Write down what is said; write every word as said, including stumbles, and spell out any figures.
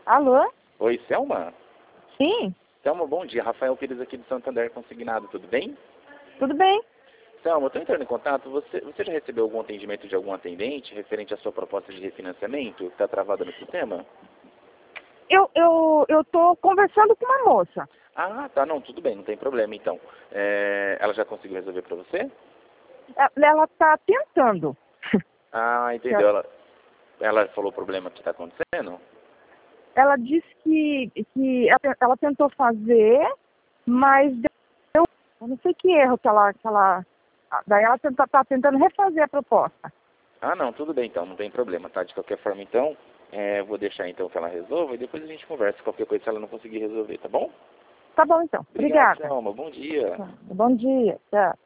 Alô? Oi, Selma? Sim, Selma, bom dia. Rafael Pires aqui de Santander Consignado, tudo bem? tudo bem? Selma, eu estou entrando em contato. Você, você já recebeu algum atendimento de algum atendente referente à sua proposta de refinanciamento que está travada no sistema? Eu, eu, eu tô conversando com uma moça. Ah, tá, não, tudo bem, não tem problema então. É, ela já conseguiu resolver para você? É, Ela tá tentando. Ah, entendeu. Ela, ela falou o problema que está acontecendo? Ela disse que, que ela, ela tentou fazer, mas deu, eu não sei que erro que ela, que ela daí ela tenta, tá tentando refazer a proposta. Ah, não, tudo bem então, não tem problema, tá? De qualquer forma então, é, vou deixar então que ela resolva e depois a gente conversa qualquer coisa se ela não conseguir resolver, tá bom? Tá bom então, Obrigado, obrigada. Selma. Bom dia. Bom dia, tchau.